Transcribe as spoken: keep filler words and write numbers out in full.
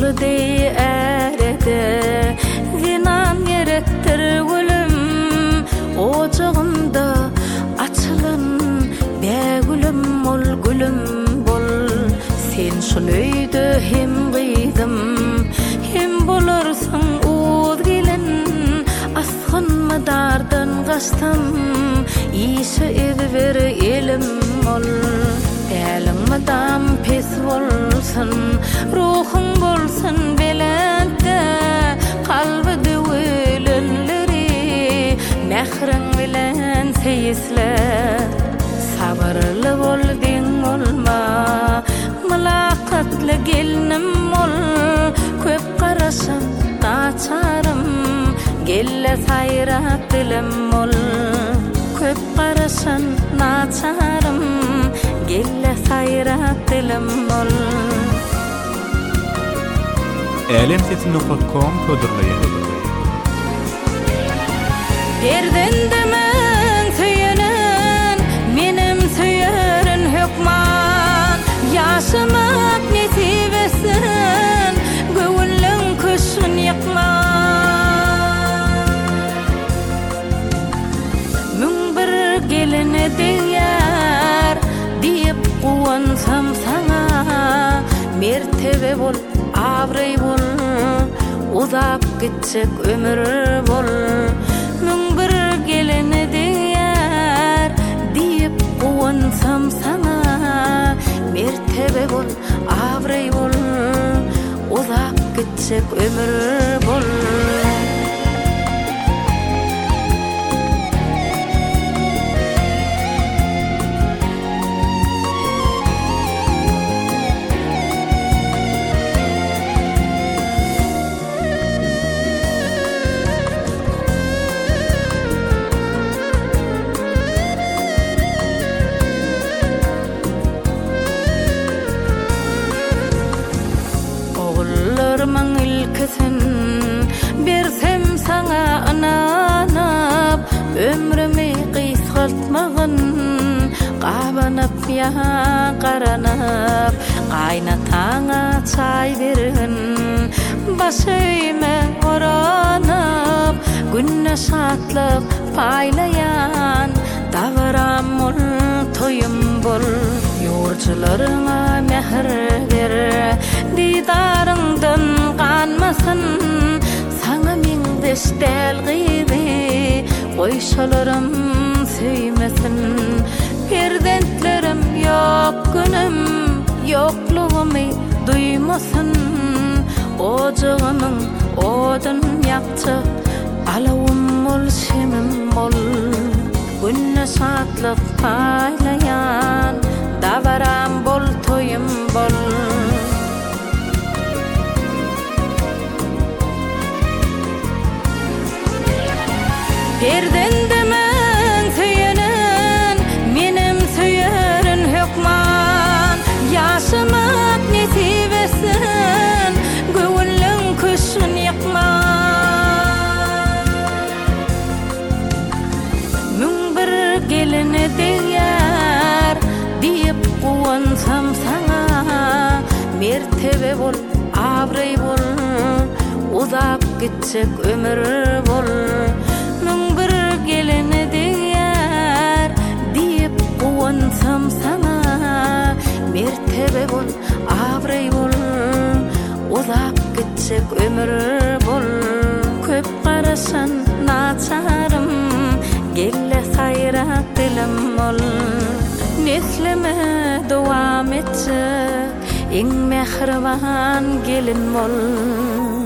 dey ärede zinan yerettir gülüm ocağında açılın begülüm ol gülüm bol sen şol öýde hem gyýdym hem bolarsyň uz gelen asgynma dardan gaçdym işe ediber elim ol elim madam pes bolsun ruhum bolsun belente kalby döwlenleri mehrin bilen seyisle sabırlı bol din olma mülakatlı gelnim ol köp karasam kaçarım gelle sayrak dilim ol köp karasan naçarım gelle sayrak dilim ol alemsetin nokta com ködürleýär. Yerden demen söyenen menim söyeren hükman yaşamak nesibesin göwüllüň köşün ýakman müň bir gelene diýär diýip guwansam saňa mertebe bol abry bol uzap gitjek ömür bol müň bir gelene diýär diýip guwansam saňa mertebe bol abry bol uzap gitjek ömür bol Oğullarımın ilkesin bersem sana ananap ömrümi kysgaltmagyn qabanap ya qaranap qaynataňa çay bergin başyma oranap günne şatlyk paýlayan davaram ol toyum bol ýurtçylaryňa mehr ber didarыңdan kanmasın sana mingdeş del gyzy goýşalarym söýmesin perdentlerim ýok günüm ýoklugymy duýmasyn ocağymyň odun ýakçy alawym ol şemim ol günne şatlyk paýlayan davaram bol toyum bol Yerden demen söyenen menim söyeren hükman yaşamak nesibesin göwüllüň köşün ýakman müň bir gelene diýär diýip guwansam saňa mertebe bol abry bol uzap gitjek ömür bol gelene diýär diýip guwansam saňa mertebe bol abry bol uzap gitjek ömür bol köp karasan naçarym gelle sayrak dilim ol neslime dowam etjek iň mehriban gelin bol